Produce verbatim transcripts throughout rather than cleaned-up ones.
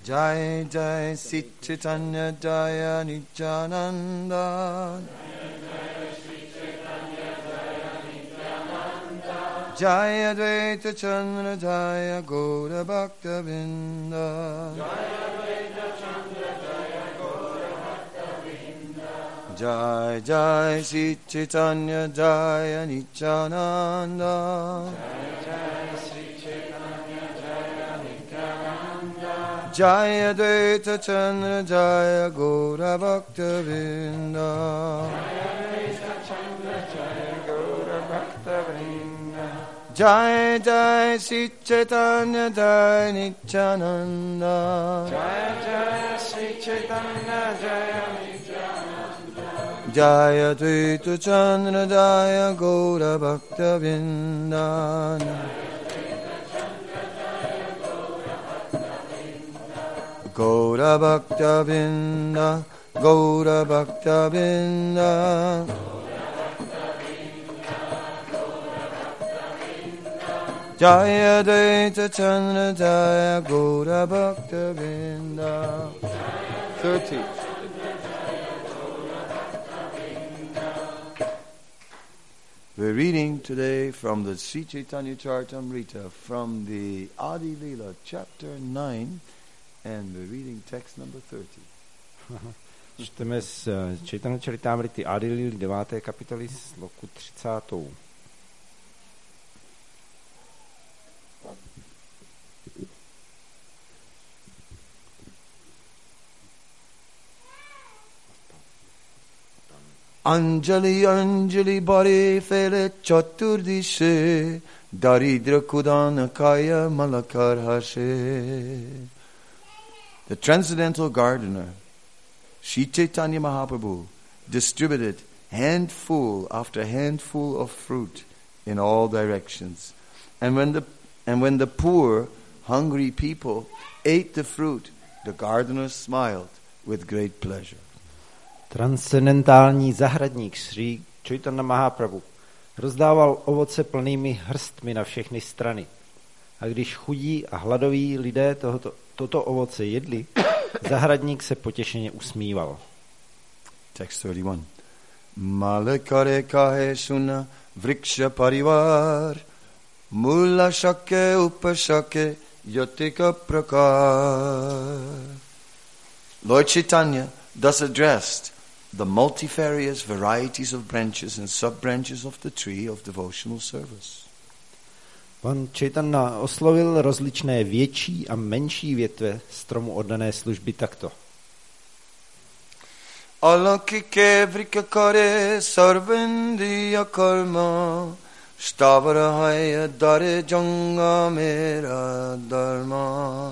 Jai Jai Sri Chaitanya Jaya Nityananda. Jaya Advaita Chandra Jaya Gaura Bhakta Vrinda. Jai Jai Sri Chaitanya Jaya Nityananda. Jaya Advaita Chandra Jaya Gaura Bhakta Vrinda. Jai Jai Sri Chaitanya Jaya Nityananda. Jaya Jaya Sri Chaitanya Jaya Nityananda. Jaya Advaita Chandra Jaya Gaura Bhakta Vrinda. Gaura Bhakta Vrinda, Gaura Bhakta Vrinda. Jaya Advaita Chandra Jaya Gaura Bhakta Vrinda. Thirty. We're reading today from the Sri Chaitanya Charitamrita from the Adi Leela, chapter nine, and we're reading text number thirty. Čteme z Chaitanya Charitamrity Adi Leely deváté kapitoly sloku třicátou. Anjali Anjali Bari Fele Chaturdishe Daridra Kudana Kaya Malakar Hashe. The Transcendental Gardener, Sri Chaitanya Mahaprabhu, distributed handful after handful of fruit in all directions. And when the and when the poor, hungry people ate the fruit, the gardener smiled with great pleasure. Transcendentální zahradník Sri Chaitanya Mahaprabhu rozdával ovoce plnými hrstmi na všechny strany. A když chudí a hladoví lidé tohoto, toto ovoce jedli, zahradník se potěšeně usmíval. Text thirty-one. Malakare kahe suna vriksha parivar mula shake upashake yatika prakar. Lord Chaitanya thus addressed the multifarious varieties of branches and sub-branches of the tree of devotional service. Pan Chaitanya oslovil rozličné větší a menší větve stromu oddané služby takto. Alankike vrikakare sarvendiya karma shtavarahaya dare janga mera dharma.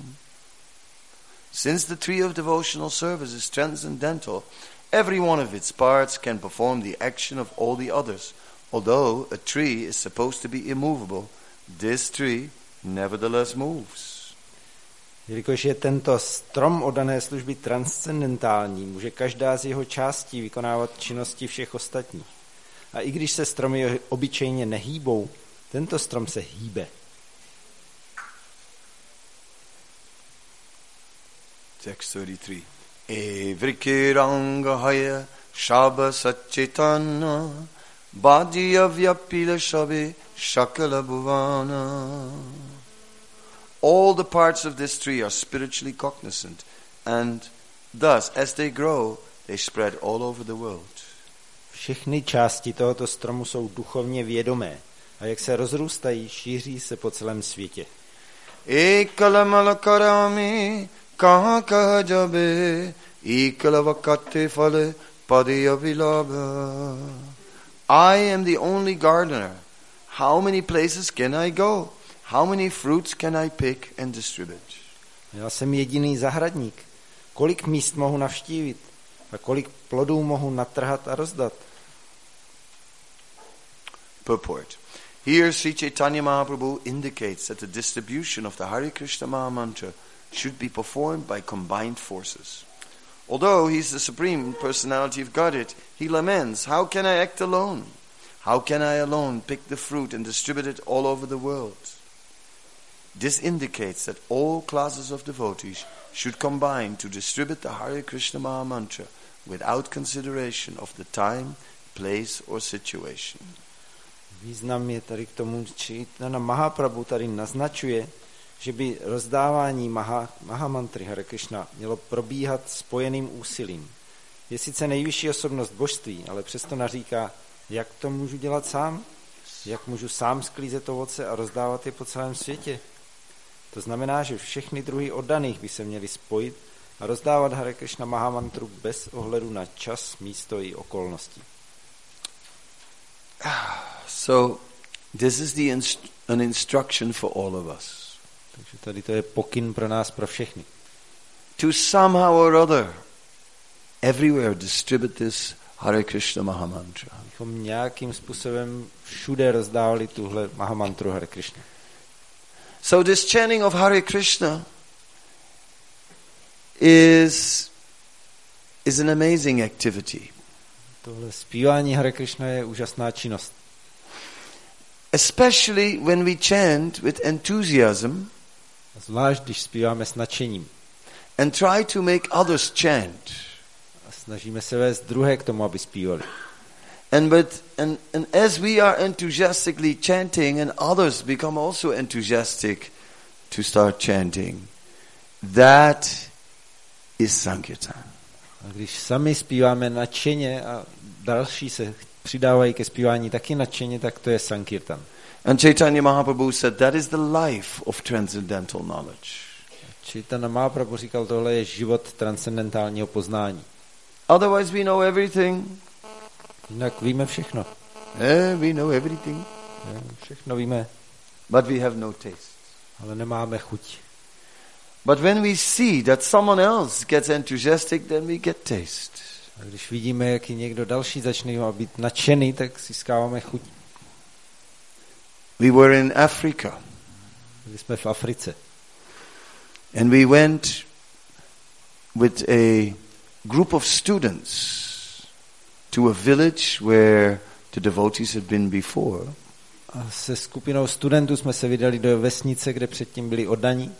Since the tree of devotional service is transcendental, every one of its parts can perform the action of all the others. Although a tree is supposed to be immovable, this tree nevertheless moves. Jelikož je tento strom oddané služby transcendentální, může každá z jeho částí vykonávat činnosti všech ostatních. A i když se stromy obyčejně nehýbou, tento strom se hýbe. Text thirty-three. Evrikirangahaya Shaba Satchitana Badiya Vyapila Shabi Shakala Bhuvana. All the parts of this tree are spiritually cognizant, and thus, as they grow, they spread all over the world. Všechny části tohoto stromu jsou duchovně vědomé a jak se rozrůstají, šíří se po celém světě. Ekalamalakarami kaha kaha jabe ekalavakate fale padiya vilabha. I am the only gardener. How many places can I go? How many fruits can I pick and distribute? Já jsem jediný zahradník. Kolik míst mohu navštívit a kolik plodů mohu natrhat a rozdat? Purport. Here Sri Chaitanya Mahaprabhu indicates that the distribution of the Hare Krishna Maha Mantra should be performed by combined forces. Although he is the Supreme Personality of Godhead, he laments, how can I act alone? How can I alone pick the fruit and distribute it all over the world? This indicates that all classes of devotees should combine to distribute the Hare Krishna Maha Mantra without consideration of the time, place or situation. Význam je tady k tomu, Chaitanya Mahaprabhu tady naznačuje, že by rozdávání Maha, Maha Mantry Hare Krishna mělo probíhat spojeným úsilím. Je sice nejvyšší osobnost božství, ale přesto naříká, jak to můžu dělat sám? Jak můžu sám sklízet ovoce a rozdávat je po celém světě? To znamená, že všechny druhy oddaných by se měly spojit a rozdávat Hare Krishna Maha Mantru bez ohledu na čas, místo i okolnosti. So, this is the inst- an instruction for all of us. Takže tady to je pokyn pro nás, pro všechny. To somehow or other, everywhere distribute this Hare Krishna Maha Mantra. Abychom nějakým způsobem všude rozdávali tuhle Maha Mantru Hare Krishna. So this chanting of Hare Krishna is, is an amazing activity. Tohle zpívání Hare Krishna je úžasná činnost. Especially when we chant with enthusiasm. Zvlášť, když zpíváme s nadšením. And try to make others chant. A snažíme se vést druhé k tomu, aby zpívali. And, but, and, and as we are enthusiastically chanting and others become also enthusiastic to start chanting, that is Sankirtan. A když sami zpíváme nadšeně a další se přidávají ke zpívání taky nadšeně, tak to je Sankirtan. And Chaitanya Mahaprabhu said that is the life of transcendental knowledge. Chaitanya Mahaprabhu říkal, tohle je život transcendentálního poznání. Otherwise we know everything. Jinak víme všechno. Yeah, we know everything. Yeah, všechno víme. But we have no taste. Ale nemáme chuť. But when we see that someone else gets enthusiastic, then we get taste. A když vidíme, jak někdo další začne být nadšený, tak získáváme chuť. We were in Africa. Byli jsme v Africe. And we went with a group of students to a village where the devotees had been before. A se skupinou studentů jsme se vydali do vesnice, kde předtím byli oddaní.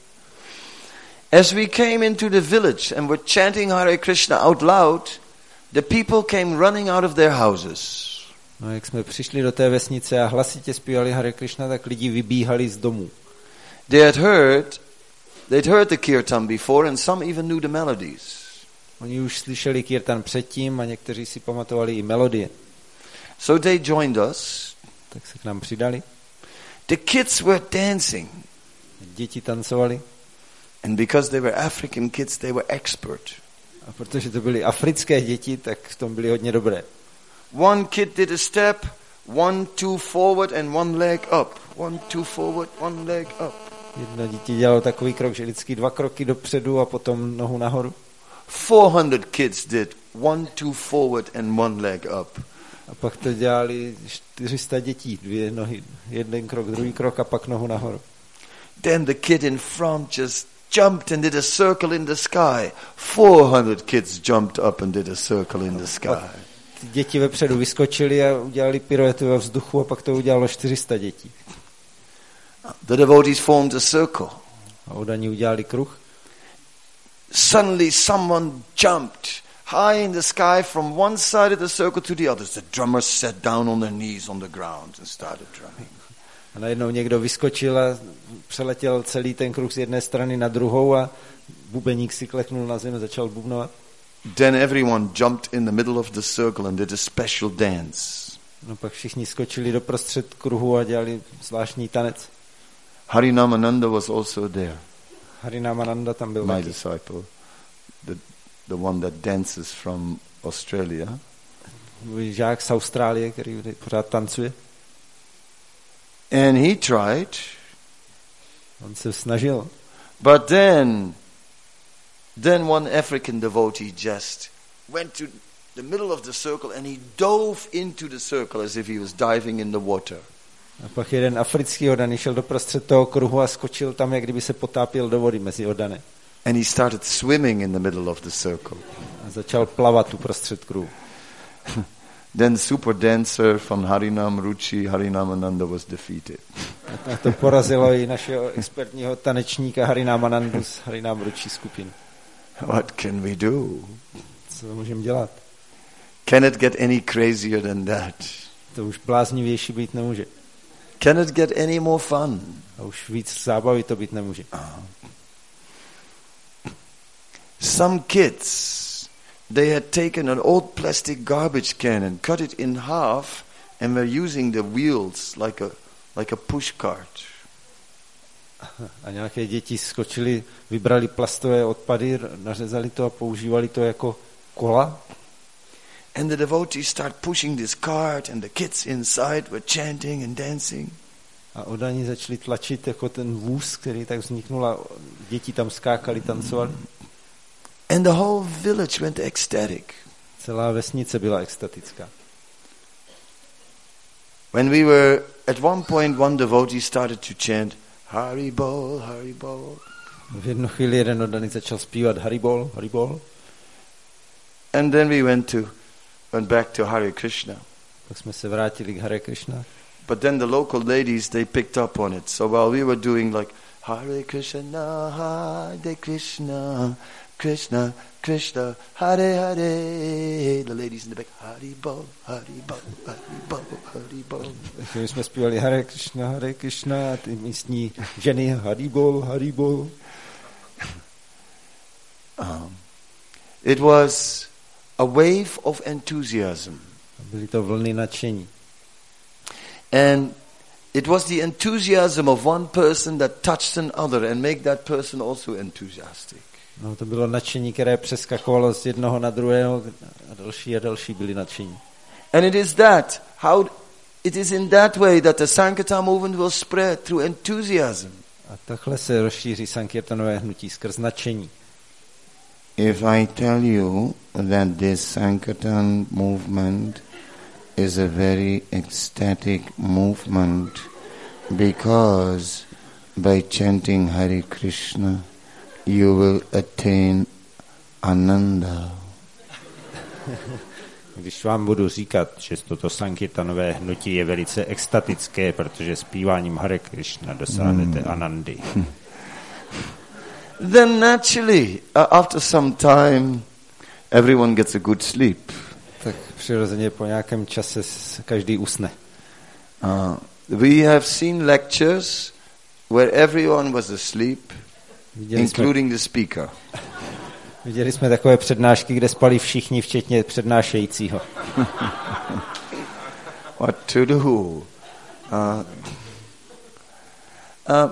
As we came into the village and were chanting Hare Krishna out loud, the people came running out of their houses. No, jak jsme přišli do té vesnice a hlasitě zpívali Hare Krishna, tak lidi vybíhali z domů. They had heard, they'd heard the kirtan before and some even knew the melodies. Oni už slyšeli kirtan předtím a někteří si pamatovali i melodie. So they joined us. Tak se k nám přidali. The kids were dancing. Děti tancovali. And because they were African kids, they were expert. A protože to byly africké děti, tak v tom byly hodně dobré. One kid did a step, one, two forward and one leg up. One, two forward, one leg up. Jedno dítě dělalo takový krok, že vždycky dva kroky dopředu a potom nohu nahoru. four hundred kids did one, two forward and one leg up. A pak to dělali čtyři sta dětí, dvě nohy, jeden krok, druhý krok a pak nohu nahoru. Then the kid in front just jumped and did a circle in the sky. four hundred kids jumped up and did a circle in the sky. Ty děti vepředu vyskočili a udělali piruetu ve vzduchu a pak to udělalo čtyři sta dětí. The devotees formed a circle. A oddaní udělali kruh. Suddenly someone jumped high in the sky from one side of the circle to the other. The drummers sat down on their knees on the ground and started drumming. A najednou někdo vyskočil a přeletěl celý ten kruh z jedné strany na druhou a bubeník si kleknul na zem a začal bubnovat. Then everyone jumped in the middle of the circle and did a special dance. No pak všichni skočili do prostřed kruhu a dělali zvláštní tanec. Harinamananda was also there. Harinamananda tam byl My taky. disciple, the, the one that dances from Australia. Můj žák z Austrálie, který pořád tancuje. And he tried. On se snažil. But then, then one African devotee just went to the middle of the circle and he dove into the circle as if he was diving in the water. A pak jeden africký oddaný šel do prostřed toho kruhu a skočil tam, jak kdyby se potápěl do vody mezi oddané. And he started swimming in the middle of the circle. A začal plavat uprostřed kruhu. Then super dancer from Harinam Ruchi, Harinamananda was defeated. A to porazilo i našeho expertního tanečníka Harinama Nandu z Harinam Ruchi skupin. What can we do? Co můžeme dělat? Can it get any crazier than that? To už bláznivější být nemůže. Can it get any more fun? A už víc zábavy to být nemůže. Uh. Some kids, they had taken an old plastic garbage can and cut it in half and were using the wheels like a like a push cart. A nějaké děti skočili, vybrali plastové odpady, nařezali to a používali to jako kola. And the devotees start pushing this cart and the kids inside were chanting and dancing. A oddaní začali tlačit jako ten vůz, který tak vzniknul a děti tam skákali, tancovali. And the whole village went ecstatic. Celá vesnice byla extatická. When we were at one point, one devotee started to chant Haribol, Haribol. V jednu chvíli jeden oddaný začal zpívat Haribol, Haribol. And then we went to went back to Hare Krishna. Pak jsme se vrátili k Hare Krishna. But then the local ladies, they picked up on it. So while we were doing like Hare Krishna, Hare Krishna, Krishna, Krishna, Hare Hare, the ladies in the back, Haribol, Haribol, Haribol, Haribol. My jsme zpívali Hare Krishna, Hare Krishna, a ty místní ženy Haribol, Haribol. Um, it was a wave of enthusiasm. Byly to vlny nadšení. And it was the enthusiasm of one person that touched another and make that person also enthusiastic. No, to bylo nadšení, které přeskakovalo z jednoho na druhého a další a další byli nadšení. And it is that, how it is in that way that the Sankirtan movement will spread through enthusiasm. A takhle se rozšíří Sankirtanové hnutí skrz nadšení. If I tell you that this Sankirtan movement is a very ecstatic movement because by chanting Hare Krishna you will attain Ananda. Když vám budu říkat, že toto Sankirtanové hnutí je velice extatické, protože zpíváním Hare Krishna dosáhnete hmm. Anandy. Then naturally, uh, after some time, everyone gets a good sleep. Tak přirozeně po nějakém čase každý usne. Uh, we have seen lectures where everyone was asleep, viděli including jsme, the speaker. Viděli jsme takové přednášky, kde spali všichni, včetně přednášejícího. What to do? Uh, uh,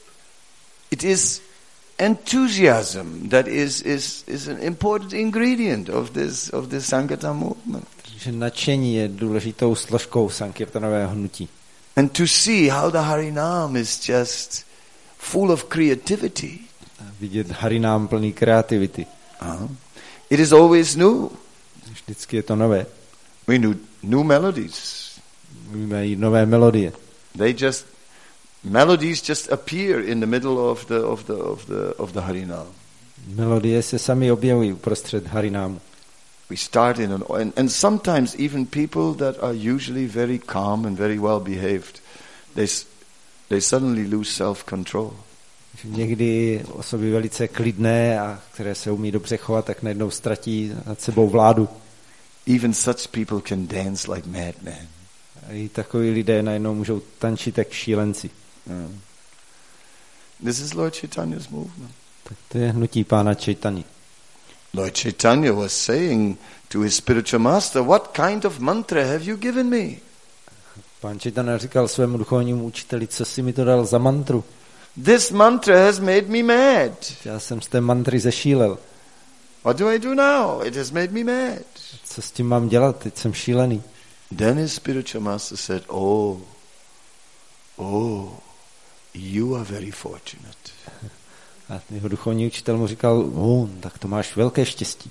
it is enthusiasm that is is is an important ingredient of this of this Sankirtan movement. Že nadšení je důležitou složkou Sankirtanového hnutí. And to see how the Harinam is just full of creativity. Vidět Harinam plný kreativity. Uh-huh. It is always new. Vždycky je to nové. We new new melodies. Mají nové melodie. They just melodies just appear in the middle of the of the of the of the Harinam. Melodie se sami objevují uprostřed Harinamu. We start in an and, and sometimes even people that are usually very calm and very well behaved, they they suddenly lose self-control. Někdy osoby velice klidné a které se umí dobře chovat, tak najednou ztratí nad sebou vládu. Even such people can dance like madmen. A i takoví lidé najednou můžou tančit jak šílenci. Yeah. This is Lord Chaitanya's movement. Tak to je hnutí pána Chaitanya. Lord Chaitanya was saying to his spiritual master, what kind of mantra have you given me? Pán Chaitanya říkal svému duchovnímu učiteli, co jsi mi to dal za mantru? This mantra has made me mad. Já jsem z té mantry zešílel. What do I do now? It has made me mad. Co s tím mám dělat? Teď jsem šílený. Then his spiritual master said, oh, oh, you are very fortunate. A jeho duchovní učitel mu říkal, oh, tak to máš velké štěstí.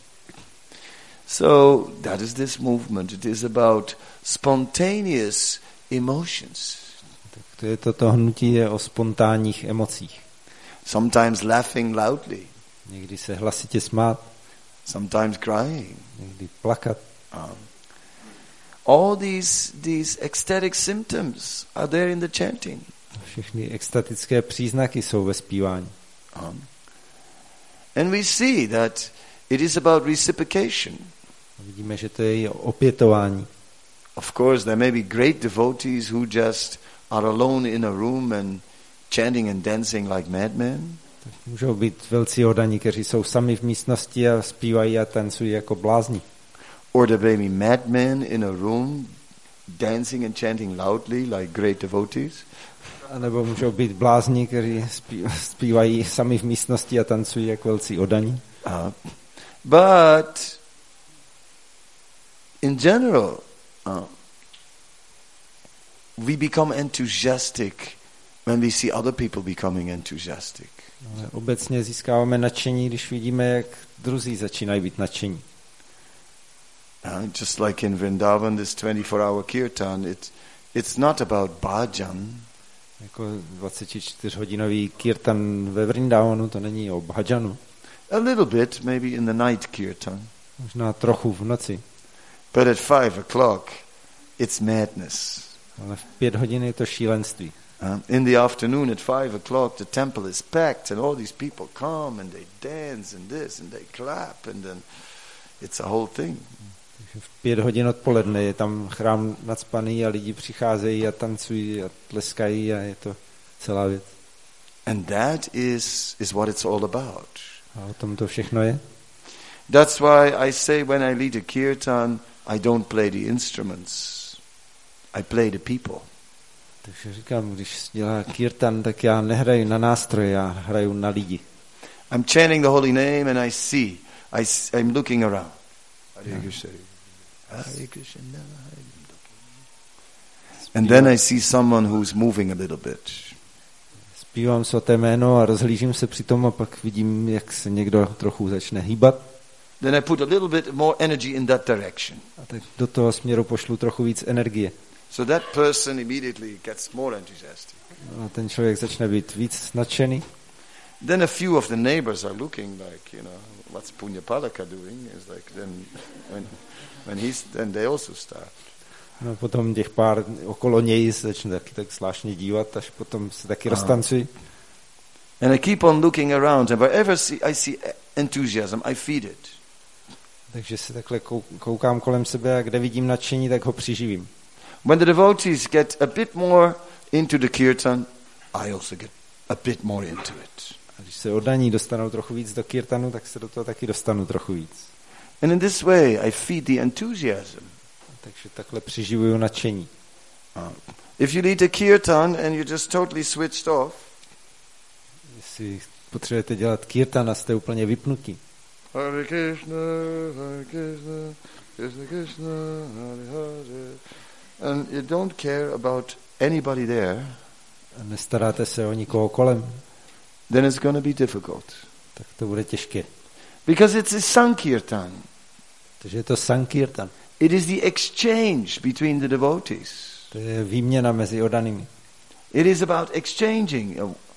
So that is this movement. It is about spontaneous emotions. Tak to je toto hnutí je o spontánních emocích. Sometimes laughing loudly. Někdy se hlasitě smát. Sometimes crying. Někdy plakat. Um, all these these ecstatic symptoms are there in the chanting. Všechny extatické příznaky jsou ve zpívání. Um, and we see that it is about reciprocation. Vidíme, že to je i opětování. Of course, there may be great devotees who just are alone in a room and chanting and dancing like madmen. Tak můžou být velcí oddaní, kteří jsou sami v místnosti a zpívají a tancují jako blázni. Or there may be madmen in a room dancing and chanting loudly like great devotees. A nebo můžou být blázni, kteří zpívají sami v místnosti a tancují jako velcí oddaní. Uh, but in general, uh, we become enthusiastic when we see other people becoming enthusiastic. Ale obecně získáváme nadšení, když vidíme, jak druzí začínají být nadšení. Uh, just like in Vrindavan, this twenty-four hour kirtan, it, it's not about bhajan. Jako dvacetičtyřhodinový kirtan ve Vrindavanu, to není o bhajanu. A little bit, maybe in the night kirtan. Možná trochu v noci. But at five o'clock, it's madness. Ale v pět hodin je to šílenství. Uh, in the afternoon at five o'clock, the temple is packed and all these people come and they dance and this and they clap and then it's a whole thing. V pět hodin odpoledne je tam chrám nacpaný a lidi přicházejí a tancují a tleskají a je to celá věc. And that is, is what it's all about. A o tom to všechno je. That's why I say when I lead a kirtan, I don't play the instruments. I play the people. Takže říkám, když dělá kirtan, tak já nehraju na nástroje, já hraju na lidi. I'm chanting the holy name and I see, I, I'm looking around. Hare Krishna, Hare Krishna, Hare Krishna. And then I see someone who's moving a little bit. Zpívám svaté jméno a rozhlížím se přitom a pak vidím, jak se někdo trochu začne hýbat. Then I put a little bit more energy in that direction. A tak do toho směru pošlu trochu víc energie. So that person immediately gets more enthusiastic. A ten člověk začne být víc nadšený. Then a few of the neighbors are looking like, you know, what's Punya Palaka doing? It's like then when when he's then they also start. No potom těch pár okolo něj se začne taky tak zvláštně dívat, až potom se taky uh-huh. roztancují. And I keep on looking around, and wherever see, I see enthusiasm, I feed it. Takže se takhle koukám kolem sebe a kde vidím nadšení, tak ho přiživím. When the devotees get a bit more into the kirtan, I also get a bit more into it. A když se oddaní dostanou trochu víc do kirtanu, tak se do toho taky dostanu trochu víc. And in this way I feed the enthusiasm. Takže takhle přiživuju nadšení. Uh, if you lead a kirtan and you're just totally switched off, jestli potřebujete dělat kirtan a jste úplně vypnutí. Hare Krishna, Hare Krishna, Krishna Krishna, Hare Hare. And you don't care about anybody there, a nestaráte se o nikoho kolem, then it's going to be difficult. Tak to bude těžké. Because it's a sankirtan. Takže je to sankirtan. It is the exchange between the devotees. To je výměna mezi oddanými. It is about exchanging.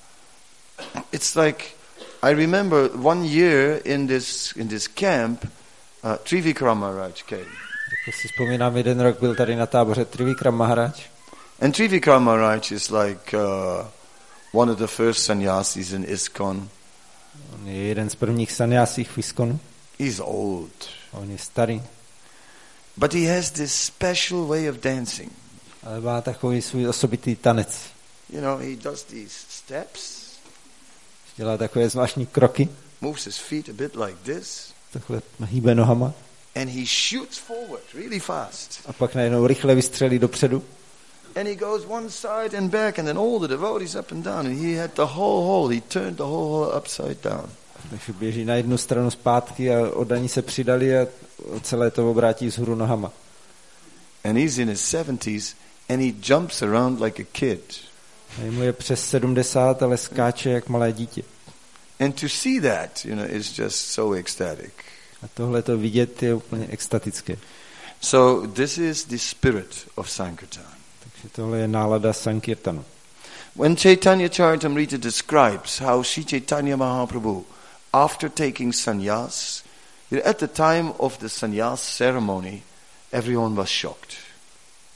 It's like, I remember one year in this in this camp, uh, Trivikrama Maharaj came. Jako si vzpomínám, jeden rok byl tady na táboře Trivikram Maharaj. And Trivikrama Maharaj is like uh, one of the first sannyasis in ISKCON. On je jeden z prvních sannyásích v ISKCONu. He's old. On je starý. But he has this special way of dancing. Ale má takový svůj osobitý tanec. You know, he does these steps. Dělá takové zvláštní kroky. Moves his feet a bit like this. Takhle hýbe nohama. And he shoots forward really fast. A pak najednou rychle vystřelí dopředu. And he goes one side and back, and then all the devotees up and down. And he had the whole hall. He turned the whole hall upside down. Takže běží na jednu stranu zpátky a oddaní se přidali a celé to obrátí vzhůru nohama. And he's in his seventies, and he jumps around like a kid. A mu je přes sedmdesát, ale skáče jak malé dítě. And to see that, you know, is just so ecstatic. A tohle to vidět je úplně extatické. So this is the spirit of Sankirtan. Takže tohle je nálada Sankirtanu. When Chaitanya Charitamrita describes how Sri Chaitanya Mahaprabhu, after taking sannyas, at the time of the sannyas ceremony, everyone was shocked.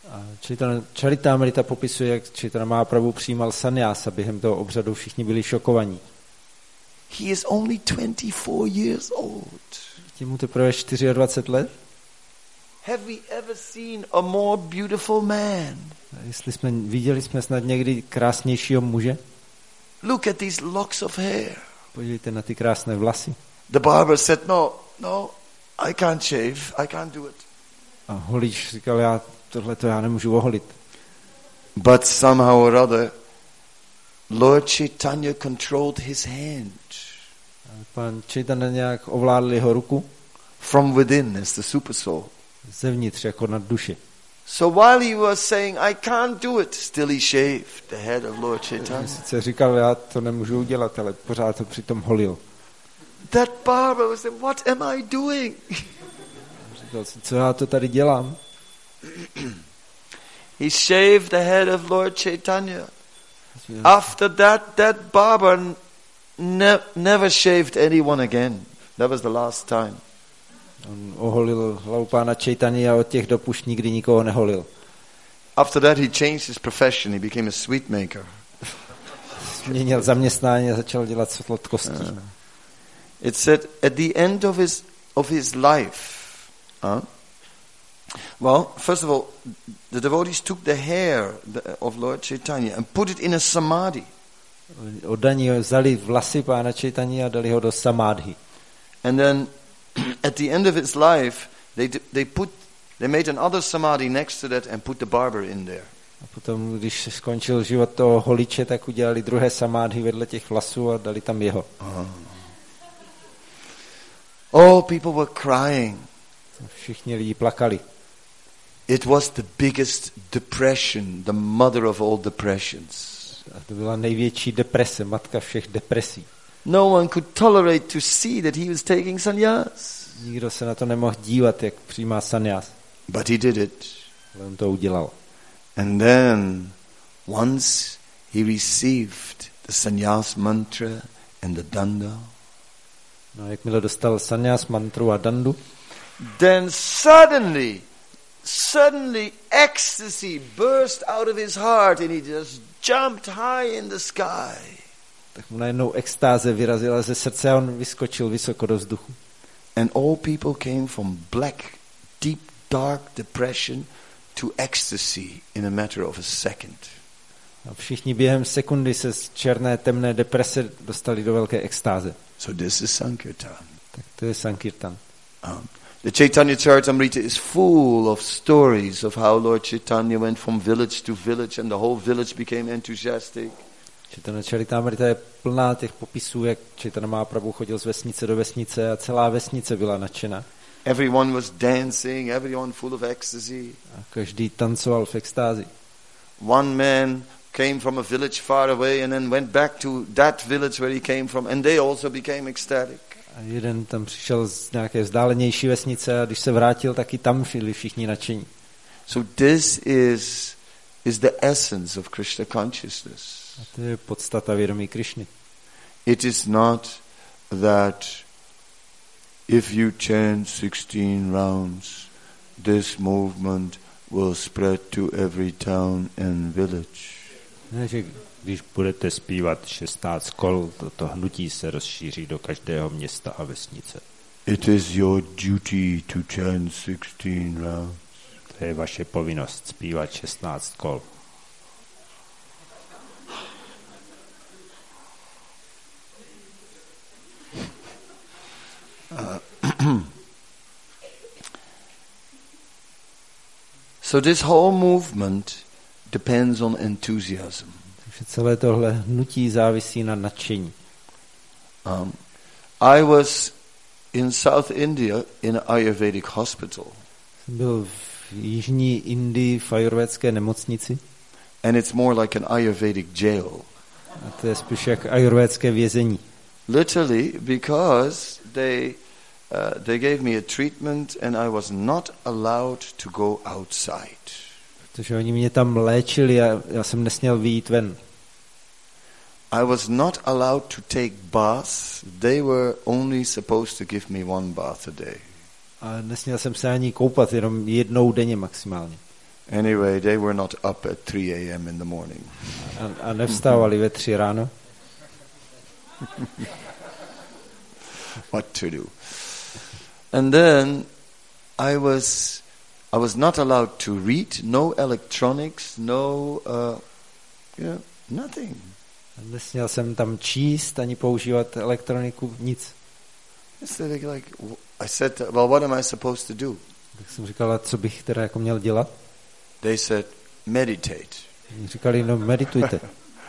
A Chaitanya Charitamrita popisuje, jak Chaitanya Mahaprabhu přijímal sannyása, během toho obřadu všichni byli šokovaní. He is only twenty-four years old. Tím mu teprve dvacet čtyři let. Have we ever seen a more beautiful man? A jestli jsme viděli jsme snad někdy krásnějšího muže? Look at these locks of hair. Podívejte na ty krásné vlasy. The barber said, no, no, I can't shave, I can't do it. A holič říkal, já tohle to já nemůžu oholit. But somehow or other, Lord Chaitanya controlled his hand. A pan Chaitanya nějak ovládl jeho ruku. From within as the super soul. Zevnitř jako nad duši. So while he was saying, I can't do it, still he shaved the head of Lord Chaitanya. Sice říkal, já to nemůžu udělat, ale pořád to přitom holil. That barber was saying, what am I doing? Říkal si, co já to tady dělám? He shaved the head of Lord Chaitanya. After that, that barber ne- never shaved anyone again. That was the last time. On oholil hlavu pána Chaitanya a od těch dob už nikdy nikoho neholil. After that he changed his profession. He became a sweet maker. Změnil zaměstnání a začal dělat sladkosti. Uh, it said at the end of his of his life. Uh, well, first of all, the devotees took the hair of Lord Chaitanya and put it in a samadhi. Oddaní vzali vlasy pána Chaitanya a dali ho do samádhy. And then at the end of his life, they they put they made another samadhi next to that and put the barber in there. A potom, když se skončil život toho holiče, tak udělali druhé samádhy vedle těch vlasů a dali tam jeho. Oh, oh people were crying. Všichni lidi plakali. It was the biggest depression, the mother of all depressions. A to byla největší deprese, matka všech depresí. No one could tolerate to see that he was taking sannyas. Nikdo se na to nemohl dívat, jak přijímá sannyas. But he did it. Ale on to udělal. And then, once he received the sannyas mantra and the danda, no, jakmile dostal sannyas mantru a dandu, then suddenly, suddenly ecstasy burst out of his heart and he just jumped high in the sky. Tak mu najednou extáze vyrazila ze srdce a on vyskočil vysoko do vzduchu. And all people came from black, deep, dark depression to ecstasy in a matter of a second. A všichni během sekundy se z černé, temné deprese dostali do velké extáze. So this is Sankirtan. Tak to je Sankirtan. Um, the Chaitanya Charitamrita is full of stories of how Lord Chaitanya went from village to village and the whole village became enthusiastic. Chaitanya Charitamrita je plná těch popisů, jak Chaitanya Mahaprabhu chodil z vesnice do vesnice a celá vesnice byla nadšená. Everyone was dancing, everyone full of ecstasy. A každý tancoval v extázi. One man came from a village far away and then went back to that village where he came from and they also became ecstatic. A jeden tam přišel z nějaké vzdálenější vesnice a když se vrátil, taky tam byli všichni nadšení. So this is is the essence of Krishna consciousness. A to je podstata vědomí Krišny. It is not that if you chant sixteen rounds, this movement will spread to every town and village. Ne, že když budete zpívat šestnáct kol, toto hnutí se rozšíří do každého města a vesnice. It is your duty to chant sixteen rounds. To je vaše povinnost zpívat šestnáct kol. Uh, so this whole movement depends on enthusiasm. Takže celé tohle hnutí závisí na nadšení. Um, I was in South India in an Ayurvedic hospital. Jsem byl v jižní Indii v ajurvédské nemocnici. And it's more like an Ayurvedic jail. A to je spíš jak ajurvédské vězení. Literally, because they uh, they gave me a treatment and I was not allowed to go outside. Protože oni mě tam léčili a já jsem nesměl vyjít ven. I was not allowed to take baths. They were only supposed to give me one bath a day. A nesměl jsem se ani koupat, jenom jednou denně maximálně. Anyway, they were not up at three a.m. in the morning. A, a nevstávali ve tři ráno. What to do? And then I was I was not allowed to read, no electronics, no uh, yeah, nothing. Nesměl jsem tam číst ani používat elektroniku, nic. Like, like, I said, well, what am I supposed to do? Tak jsem říkal, co bych teda jako měl dělat? They said, meditate. Říkali, no meditujte.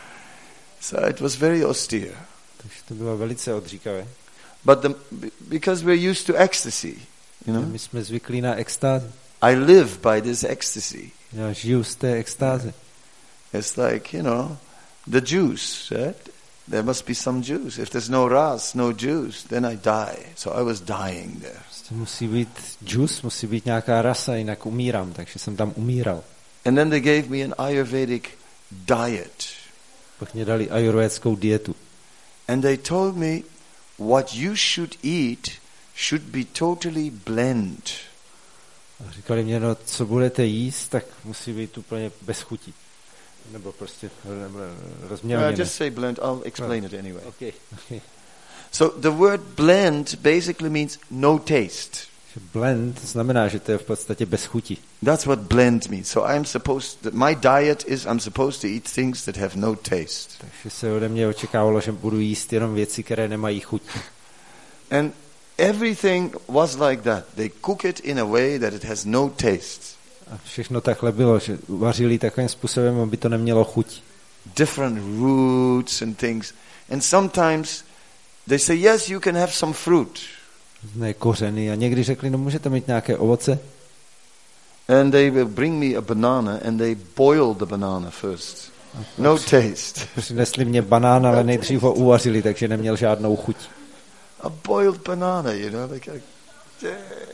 So it was very austere. Takže to bylo velice odříkavé. But the, because we're used to ecstasy, you know? My jsme zvyklí na extázi. I live by this ecstasy. Já žiju z té extáze. It's like, you know, the juice, right? There must be some juice. If there's no ras, no juice, then I die. So I was dying there. Prostě musí být juice, musí být nějaká rasa, jinak umírám, takže jsem tam umíral. And then they gave me an Ayurvedic diet. Pak mě dali ajurvédskou dietu. And they told me what you should eat should be totally blend. A říkali mě, no co budete jíst, tak musí být úplně bez chuti. Nebo prostě rozmělněné. Uh, just say blend, I'll explain it anyway. Okay, okay. So the word blend basically means no taste. Blend znamená, že to je v podstatě bez chuti. That's what blend means. So I'm supposed to, my diet is I'm supposed to eat things that have no taste. Takže se ode mě očekávalo, že budu jíst jenom věci, které nemají chuť. And everything was like that. They cook it in a way that it has no taste. A všechno takhle bylo, že vařili takovým způsobem, aby to nemělo chuť. Different roots and things. And sometimes they say, yes, you can have some fruit. Ne kořeny. A někdy řekli, no můžete mít nějaké ovoce. And they will bring me a banana and they boil the banana first. No taste. Přinesli mě banán, ale nejdřív ho uvařili, takže neměl žádnou chuť. A boiled banana, you know, like a,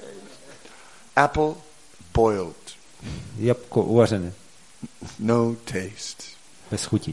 apple boiled. Jabko uvařené. No taste. Bez chuti.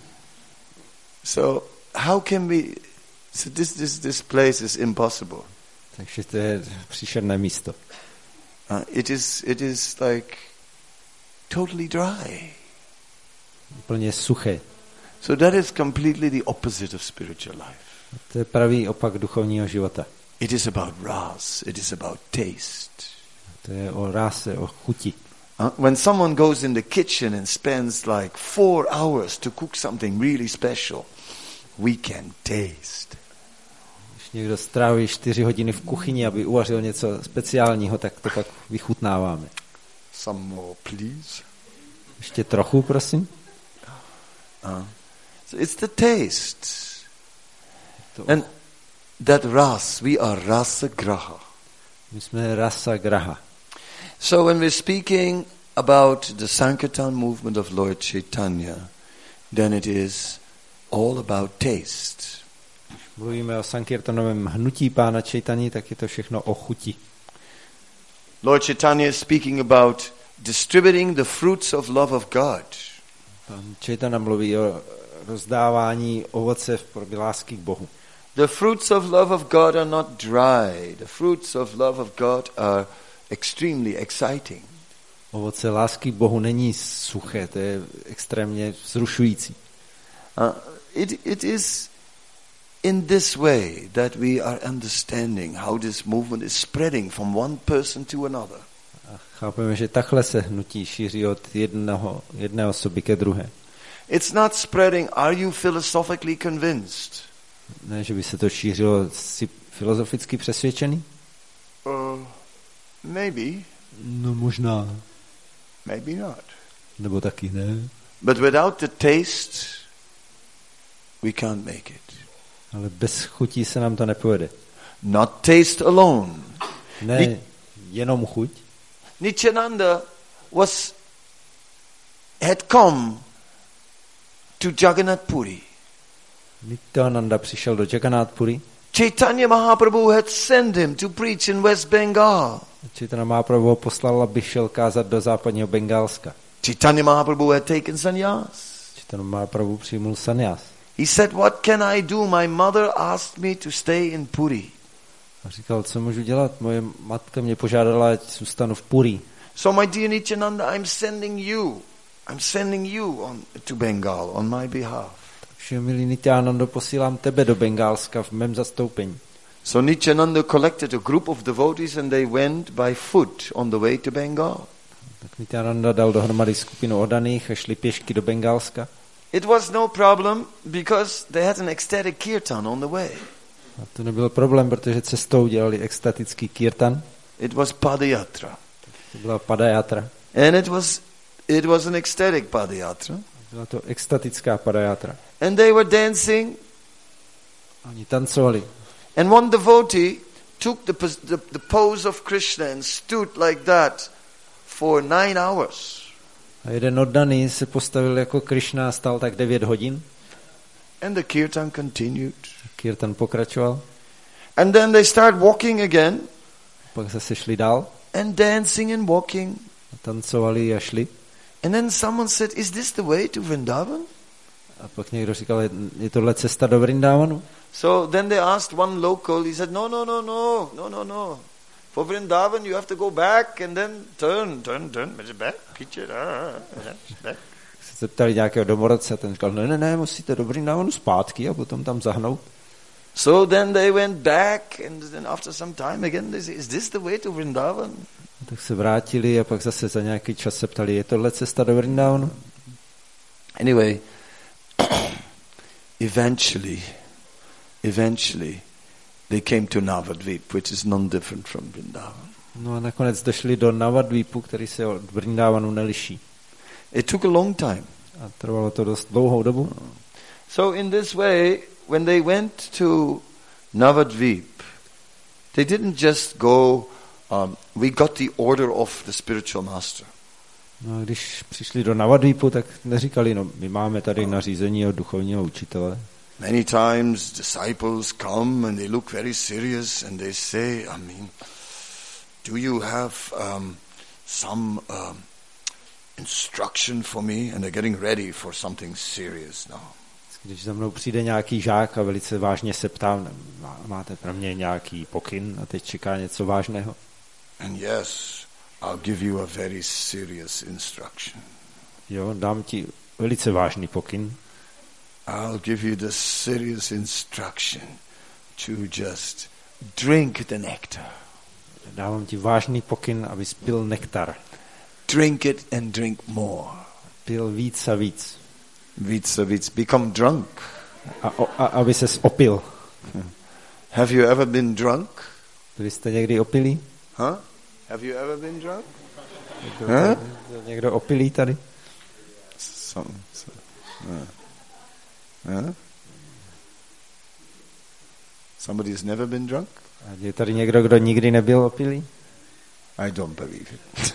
So how can we? So this this this place is impossible. Takže to je příšerné místo. Uh, it is it is like totally dry. Úplně suché. So that is completely the opposite of spiritual life. To je pravý opak duchovního života. It is about ras. It is about taste. To je o ráse, o chuti. Uh, when someone goes in the kitchen and spends like four hours to cook something really special, we can taste. Když někdo stráví čtyři hodiny v kuchyni, aby uvařil něco speciálního, tak to pak vychutnáváme. Some more, please. Ještě trochu, prosím. Uh, so it's the taste. To. And that ras, we are rasa graha. My jsme rasa graha. So when we're speaking about the Sankirtan movement of Lord Chaitanya, then it is all about taste. Mluvíme o Sankirtanovém hnutí pána Chaitanya, tak je to všechno o chuti. Lord Chaitanya is speaking about distributing the fruits of love of God. Pán Chaitanya mluví o rozdávání ovoce v podobě lásky k Bohu. The fruits of love of God are not dry. The fruits of love of God are extremely exciting. Ovoce lásky k Bohu není suché, to je extrémně vzrušující. Uh, it, it is in this way that we are understanding how this movement is spreading from one person to another. A chápeme, že takhle se hnutí šíří od jednoho, jedné osoby ke druhé. It's not spreading, are you philosophically convinced? Ne, že by se to šířilo, jsi filozoficky přesvědčený? Uh, maybe. No možná. Maybe not. Nebo taky ne. But without the taste, we can't make it. Ale bez chutí se nám to nepovede. Not taste alone. Ne, Ni- jenom chuť. Nityananda was had come to Jagannath Puri. Nityananda přišel do Jagannath Puri. Chaitanya Mahaprabhu had sent him to preach in West Bengal. Chaitanya Mahaprabhu ho poslal, aby šel kázat do západního Bengálska. Chaitanya Mahaprabhu had taken sannyas. Chaitanya Mahaprabhu přijmul sannyas. He said, what can I do? My mother asked me to stay in Puri. A říkal, co můžu dělat? Moje matka mě požádala, ať zůstanu v Puri. So my dear Nityananda, I'm sending you, I'm sending you on to Bengal on my behalf. Takže milý Nityanando, posílám tebe do Bengálska v mém zastoupení. So Nityananda collected a group of devotees and they went by foot on the way to Bengal. Tak Nityananda dal dohromady skupinu oddaných a šli pěšky do Bengálska. It was no problem because they had an ecstatic kirtan on the way. A to nebyl problém, protože cestou dělali extatický kirtan. It was Padayatra. To byla Padayatra. And it was it was an ecstatic Padayatra. Byla to extatická Padayatra. And they were dancing. Oni tancovali. And one devotee took the, the, the pose of Krishna and stood like that for nine hours. A jeden oddaný se postavil jako Krishna a stál tak devět hodin. And the kirtan continued. Kirtan pokračoval. And then they start walking again. Pak zase šli dál. And dancing and walking. A tancovali a šli. And then someone said, is this the way to Vrindavan? A pak někdo říkal, je tohle cesta do Vrindavanu? So then they asked one local, he said, no, no, no, no, no, no, no. For Vrindavan you have to go back and then turn, turn, turn, back, back. Se zeptali nějakého domorodce a ten říkal, ne, ne, ne, musíte do Vrindavanu zpátky a potom tam zahnout. So then they went back and then after some time again they said, is this the way to Vrindavan? Tak se vrátili a pak zase za nějaký čas se ptali, je tohle cesta do Vrindavanu? Anyway, eventually, eventually they came to Navadvip, which is non-different from Vrindavan. No a nakonec došli do Navadvipu, který se od Vrindavanu neliší. It took a long time. A trvalo to dost dlouhou dobu. So in this way, when they went to Navadvip, they didn't just go, um, we got the order of the spiritual master. No a když přišli do Navadvipu, tak neříkali, no my máme tady nařízení od duchovního učitele. Many times disciples come and they look very serious and they say, I mean, do you have um, some um, instruction for me? And they're getting ready for something serious now. Když za mnou přijde nějaký žák a velice vážně se ptám, máte pro mě nějaký pokyn a teď čeká něco vážného? And yes, I'll give you a very serious instruction. Jo, dám ti velice vážný pokyn. I'll give you the serious instruction to just drink the nectar. Dávám ti vážný pokyn, abys pil nektar. Drink it and drink more. Pil víc a víc. Víc a víc. Become drunk. A, a aby ses opil. Have you ever been drunk? Byli jste někdy opilí? Huh? Have you ever been drunk? Někdo, huh? někdo opilý tady? Some, some, uh. Huh? Somebody has never been drunk? A je tady někdo, kdo nikdy nebyl opilý? I don't believe it.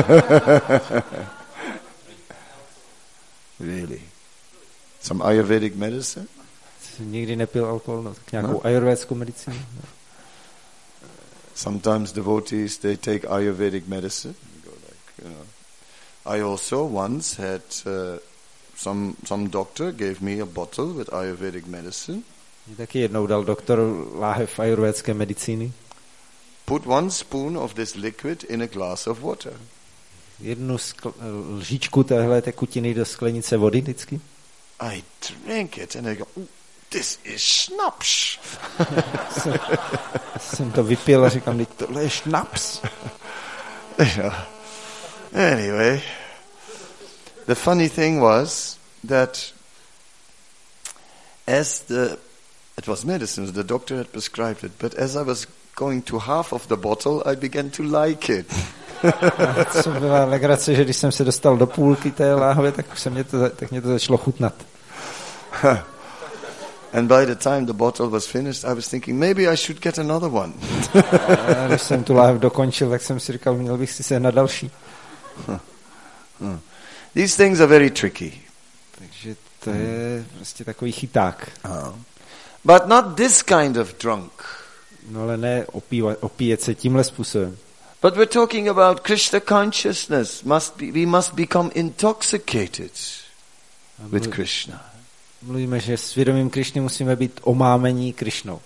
Really? Some Ayurvedic medicine? Nikdy nepil alkohol, no, tak nějakou no? ayurvédskou medicínu. No. Sometimes devotees, they take Ayurvedic medicine. Go like, you know. I also once had uh, some some doctor gave me a bottle with Ayurvedic medicine. Mě taky jednou dal doktor láhev ayurvédské medicíny. Put one spoon of this liquid in a glass of water. Jednu skl- lžičku téhle tekutiny do sklenice vody vždycky. I drank it and I go, this is schnapps. jsem, jsem to vypil a říkám, tohle je šnaps. Anyway, the funny thing was that as the, it was medicine, the doctor had prescribed it, but as I was going to half of the bottle, I began to like it. Co byla legrace, že když jsem se dostal do půlky té láhve, tak, se mě to, tak mě to začalo chutnat. And by the time the bottle was finished, I was thinking, maybe I should get another one. A když jsem tu láhev dokončil, tak jsem si říkal, měl bych si sehnat další. These things are very tricky. Takže to je prostě takový chyták. Uh, but not this kind of drunk. No ale ne opívat, opíjet se tímhle způsobem. But we're talking about Krishna consciousness. Must be, we must become intoxicated with Krishna. Mluvíme, že s vědomím Krišny musíme být omámení Krišnou.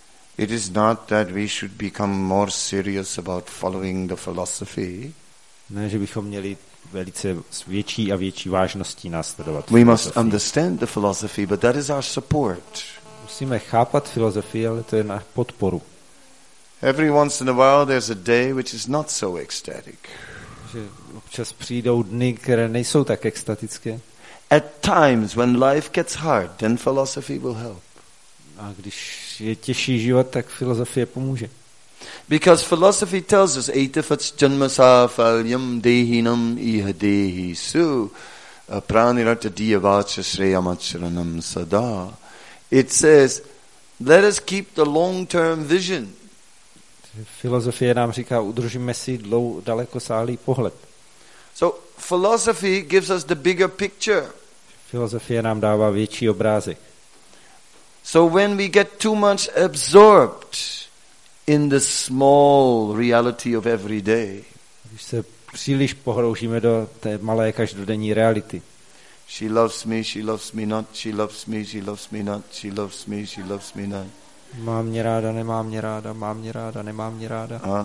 It is not that we should become more serious about following the philosophy. Ne, že bychom měli velice s větší a větší vážností následovat. We must understand the philosophy, but that is our support. Musíme chápat filozofii, ale to je na podporu. Every once in a while there's a day which is not so ecstatic. Že občas přijdou dny, které nejsou tak extatické. At times when life gets hard, then philosophy will help. A když je těžší život, tak filozofie pomůže. Because philosophy tells us etafats janmasa falyam dehinam iha dehi su pranirata diyavacha shreyamacharanam sada. It says, let us keep the long-term vision. Filozofie nám říká, udržíme si dlou, dalekosáhlý pohled. So philosophy gives us the bigger picture. Filozofie nám dává větší obrázek. So when we get too much absorbed in the small reality of every day, když se příliš pohroužíme do té malé každodenní reality. She loves me, she loves me not, she loves me, she loves me not, she loves me, she loves me not. Mám mě ráda, nemám mě ráda, mám mě ráda, nemám mě ráda. Uh,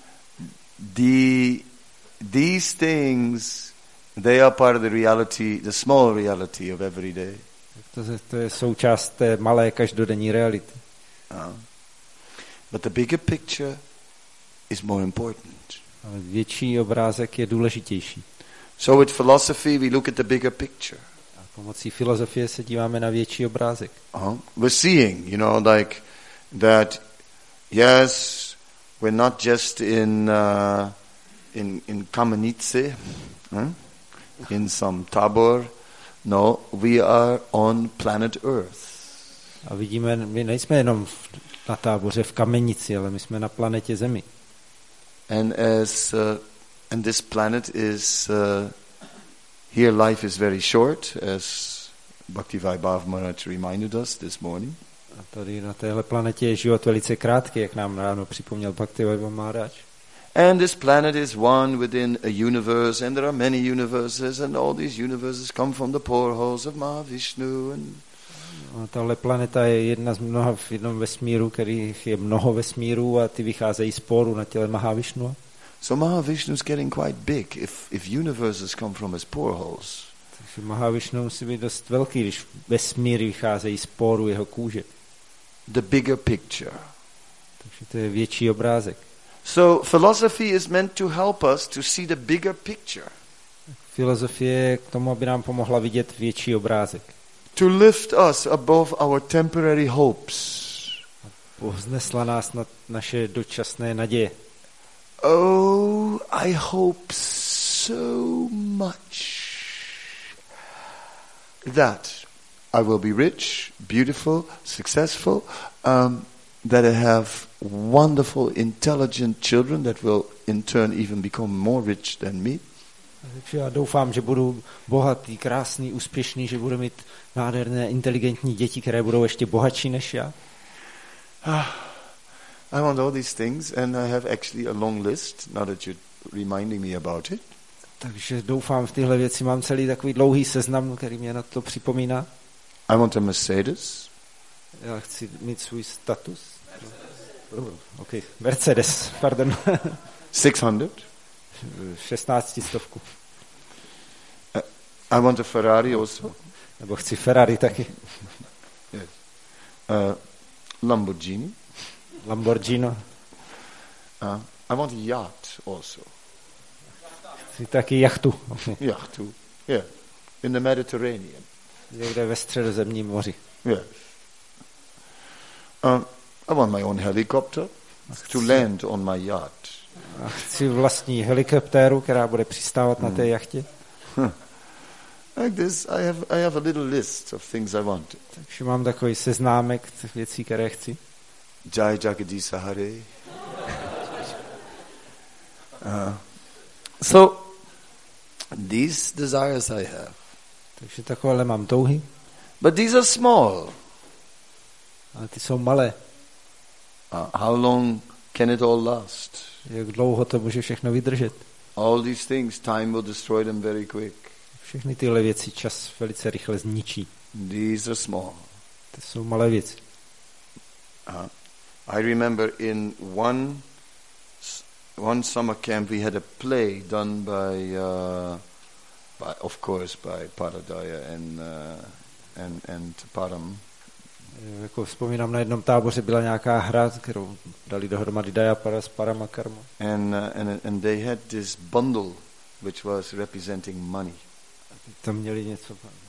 the, these things, they are part of the reality, the small reality of every day. To je, to je součást té malé každodenní reality. Uh, but the bigger picture is more important. Ale větší obrázek je důležitější. So with philosophy we look at the bigger picture. A pomocí filozofie se díváme na větší obrázek. Uh-huh. We're seeing, you know, like that. Yes, we're not just in uh, in in Kamenice, huh? in some Tabor. No, we are on planet Earth. A vidíme, my nejsme jenom na táboře v Kamenici, ale my jsme na planetě Zemi. And as uh, and this planet is uh, here. Life is very short, as Bhaktivinoda Maharaj reminded us this morning. A tady na téhle planetě je život velice krátký, jak nám ráno připomněl Bhaktivinoda Maharaj. And this planet is one within a universe, and there are many universes, and all these universes come from the poreholes of Mahavishnu. And a tahle planeta je jedna z mnoha v jednom vesmíru, kterých je mnoho vesmírů a ty vycházejí z poru na těle Mahavishnu. So Mahavishnu is getting quite big if if universes come from his poreholes. Takže Mahavishnu musí být dost velký, když vesmíry vycházejí z poru jeho kůže. The bigger picture. Takže to je větší obrázek. So philosophy is meant to help us to see the bigger picture. Filozofie je k tomu, aby nám pomohla vidět větší obrázek. To lift us above our temporary hopes. Povznesla nás nad naše dočasné naděje. Oh, I hope so much that I will be rich, beautiful, successful, um, that I have wonderful, intelligent children that will in turn even become more rich than me. Takže já doufám, že budu bohatý, krásný, úspěšný, že budu mít nádherné, inteligentní děti, které budou ještě bohatší než já. I want all these things and I have actually a long list, now that you're reminding me about it. Takže doufám v tyhle věci, mám celý takový dlouhý seznam, který mě na to připomíná. I want a Mercedes. Já chci mít svůj status. Oh, okay. Mercedes, pardon. six hundred. šestnáctistovku. Uh, I want a Ferrari also. Nebo chci Ferrari taky. Yes. Uh, Lamborghini. Lamborghini. Uh, I want a yacht also. Chci taky jachtu. Yacht, yeah. In the Mediterranean. Někde ve Středozemním moři. Yes. Uh, I want my own helicopter to land on my yacht. A chci vlastní helikoptéru, která bude přistávat hmm. na té jachtě. Huh. Like this, I have I have a little list of things I want. Takže mám takový seznámek věcí, které chci. Jai Jagadisa Hare. Uh, so, these desires I have. Takže takovéhle mám touhy. But these are small. Ale ty jsou malé. Uh, how long can it all last? Jak dlouho to může všechno vydržet? All these things, time will destroy them very quick. Všechny tyhle věci čas velice rychle zničí. These are small. To jsou malé věci. Uh, I remember in one one summer camp we had a play done by, uh, by of course, by Paradaya and uh, and and Param. Jako vzpomínám, na jednom táboře byla nějaká hra, kterou dali dohromady Dayapara s Param a Karma. And, uh, and and they had this bundle which was representing money. Tam měli něco,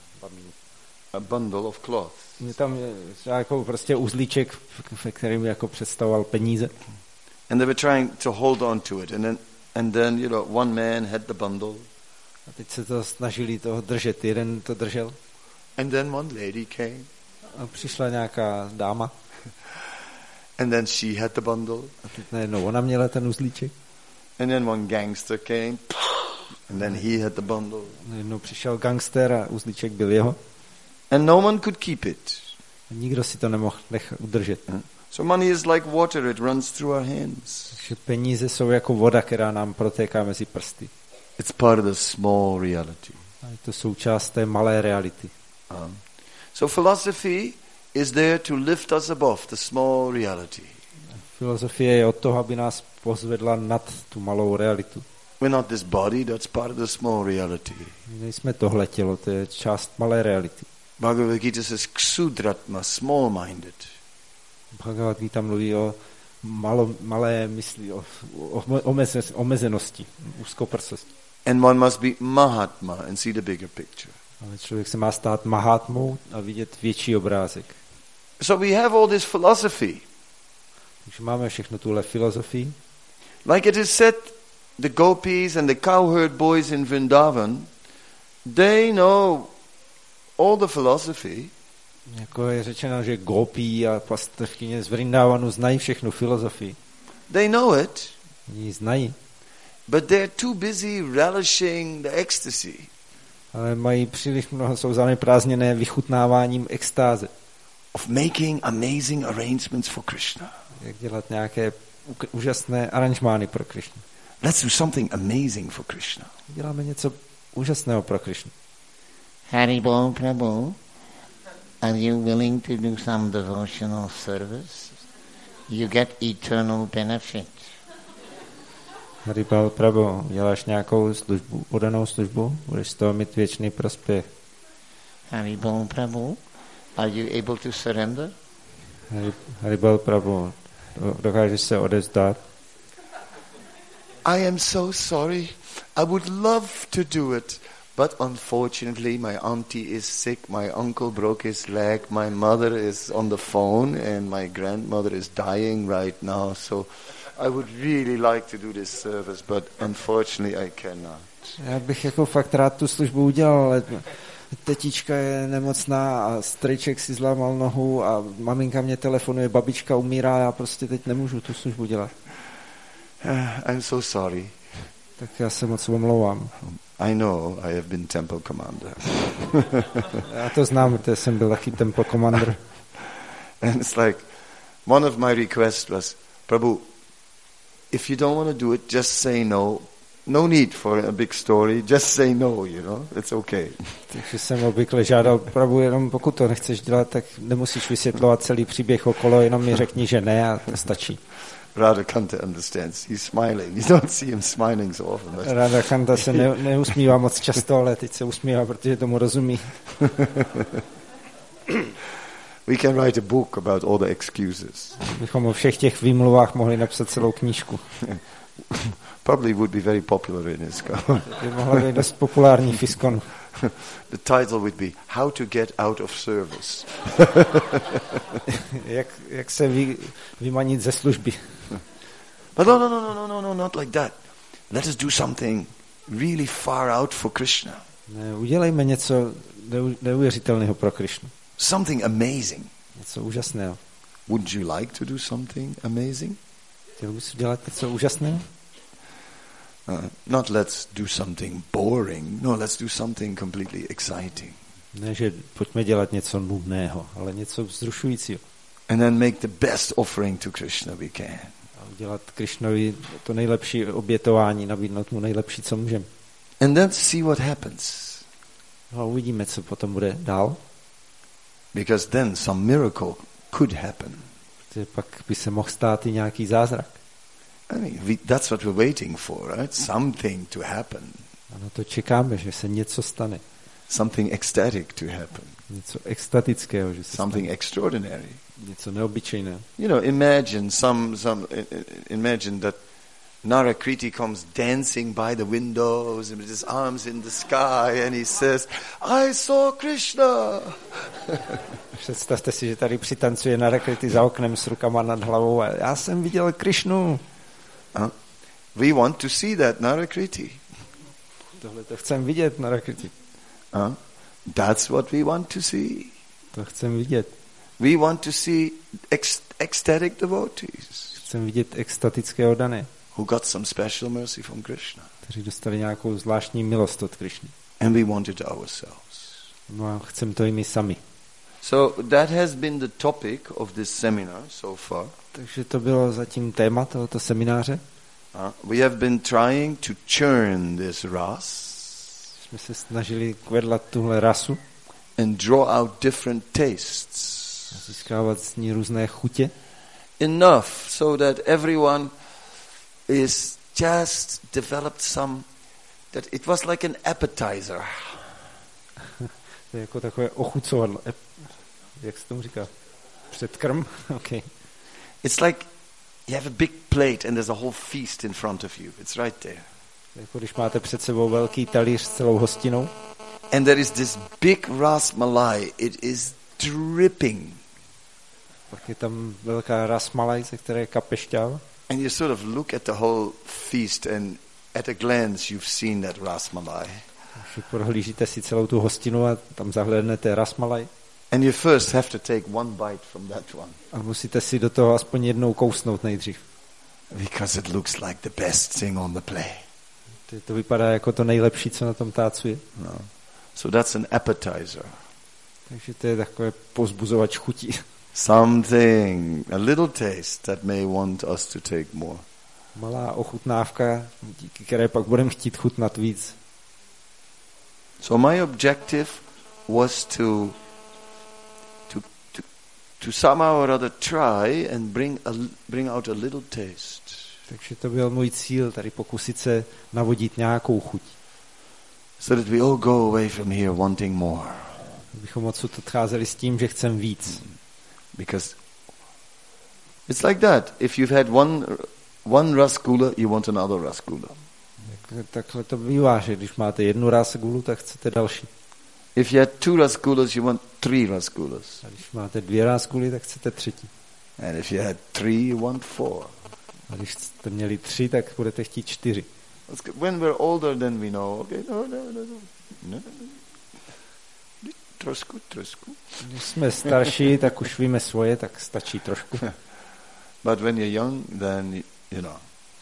a bundle of cloth. Mě tam jako prostě uzlíček, ve kterým jako představoval peníze. And they were trying to hold on to it, and then and then you know one man had the bundle. A teď se to snažili toho držet, jeden to držel. And then one lady came. A přišla nějaká dáma. And then she had the bundle. A teď najednou ona měla ten uzlíček. And then one gangster came. And then he had the bundle. Najednou přišel gangster a uzlíček byl jeho. And no one could keep it. A nikdo si to nemohl nechat udržet. So money is like water, it runs through our hands. Takže peníze jsou jako voda, která nám protéká mezi prsty. It's part of the small reality. A je to součást té malé reality. Uh, so philosophy is there to lift us above the small reality. Filozofie je od toho, aby nás pozvedla nad tu malou realitu. We're not this body, that's part of the small reality. My nejsme tohle tělo, to je část malé reality. Bhagavad Gita says ksudratma, small-minded. Bhagavad Gita mluví o malo, malé mysli, o, o omeze, omezenosti, úzkoprsosti. And one must be Mahatma and see the bigger picture. Ale člověk se má stát Mahatmou a vidět větší obrázek. So we have all this philosophy. Takže máme všechno tuhle filozofii. Like it is said, the gopis and the cowherd boys in Vrindavan, they know all the philosophy. Jako je řečeno, že gopí a pastevkyně z Vrindavanu znají všechnu filozofii. They know it. Oni ji znají. But they're too busy relishing the ecstasy. Ale mají příliš mnoho, jsou zaneprázdněné vychutnáváním extáze. Of making amazing arrangements for Krishna. Jak dělat nějaké úžasné aranžmány pro Krishnu. Let's do something amazing for Krishna. Děláme něco úžasného pro Krishnu. Haribol Prabhu, are you willing to do some devotional service? You get eternal benefit. Haribol Prabhu, děláš nějakou službu, oddanou službu, budeš z toho mít věčný prospěch. Haribol Prabhu, are you able to surrender? Haribol Prabhu, dokážeš se odevzdat? I am so sorry. I would love to do it, but unfortunately my auntie is sick, my uncle broke his leg, my mother is on the phone and my grandmother is dying right now, so I would really like to do this service, but unfortunately I cannot. Já bych jako fakt rád tu službu udělal, ale tetička je nemocná a strejček si zlámal nohu a maminka mě telefonuje, babička umírá, já prostě teď nemůžu tu službu dělat. Uh, I'm so sorry. Tak já se moc omlouvám. I know, I have been temple commander. Já to znám, protože jsem byl taky temple commander. And it's like, one of my requests was, Prabhu, if you don't want to do it, just say no. No need for a big story, just say no, you know, it's okay. Takže jsem obvykle žádal Prabhu, jenom pokud to nechceš dělat, tak nemusíš vysvětlovat celý příběh okolo, jenom mi řekni, že ne a to stačí. Radhakanta understands. He's smiling. You don't see him smiling so often. But Radhakanta se ne, neusmívá moc často, ale teď se usmívá, protože tomu rozumí. We can write a book about all the excuses. Bychom o všech těch výmluvách mohli napsat celou knížku. Probably would be very popular in ISKCON. By mohla být dost populární v ISKCONu. The title would be How to Get Out of Service. jak, jak se vy, vymanit ze služby. But no, no, no, no, no, no, not like that. Let us do something really far out for Krishna. Ne, udělejme něco neuvěřitelného pro Krishnu. Something amazing. Něco úžasného. Would you like to do something amazing? Chtěl bys udělat něco úžasného? Uh, not let's do something boring. No, let's do something completely exciting. Ne, že pojďme dělat něco nudného, ale něco vzrušujícího. And then make the best offering to Krishna we can. A udělat Krishnovi to nejlepší obětování, nabídnout mu nejlepší, co můžeme. And then see what happens. A uvidíme, co potom bude dál. Because then some miracle could happen. Protože pak by se mohl stát i nějaký zázrak. I mean, we, that's what we're waiting for, right? Something to happen. A na to čekáme, že se něco stane. Something ecstatic to happen. Něco extatického, že se Something stane. extraordinary. Něco neobyčejného. You know, imagine some, some, imagine that Narakriti comes dancing by the windows and with his arms in the sky and he says, I saw Krishna. Představte si, že tady přitancuje Narakriti za oknem s rukama nad hlavou a já jsem viděl Krišnu. Uh, we want to see that Narakriti. Tohle to chcem vidět, Narakriti. Uh, that's what we want to see. To chcem vidět. We want to see ec- ecstatic devotees Chcem vidět extatické oddané, who got some special mercy from Krishna. kteří dostali nějakou zvláštní milost od Krišny. And we want it ourselves. No a chcem to i my sami. So that has been the topic of this seminar so far. Takže to bylo zatím téma tohoto semináře. Uh, we have been trying to churn this ras Jsme se snažili kvedlat tuhle rasu and draw out different tastes. a získávat z ní různé chutě. Enough so that everyone is just developed some, that it was like an appetizer. To je jako takové ochucovadlo. Jak se tomu říká? Předkrm? Okay. It's like you have a big plate and there's a whole feast in front of you. It's right there. To je jako když máte před sebou velký talíř s celou hostinou. And there is this big ras malai. It is dripping. Pak je tam velká rasmalaj, ze které kape šťáva. And you sort of look at the whole feast and at a glance you've seen that ras malai. Když prohlížíte si celou tu hostinu a tam zahlédnete rasmalaj. And you first have to take one bite from that one. A musíte si do toho aspoň jednou kousnout nejdřív. Because it looks like the best thing on the plate. To, to vypadá jako to nejlepší, co na tom tácu je. No. So that's an appetizer. Takže to je takové povzbuzovač chutí. Something, a little taste that may want us to take more. Malá ochutnávka, díky které pak budeme chtít chutnat víc. So my objective was to to to, to somehow or other try and bring a, bring out a little taste. Takže to byl můj cíl, tady pokusit se navodit nějakou chuť. So that we all go away from here wanting more. Abychom odsud odcházeli s tím, že chcem víc. Because it's like that. If you've had one one rasgula, you want another rasgula. Takhle to bývá, že když máte jednu rasgulu, tak chcete další. If you had two rasgulas, you want three rasgulas. A když máte dvě rasguly, tak chcete třetí. And if you had three, you want four. A když jste měli tři, tak budete chtít čtyři. When we're older, then we know. Okay, no, no, no, no, no. Trošku, trošku. Když jsme starší, tak už víme svoje, tak stačí trošku. But when you're young, then you know.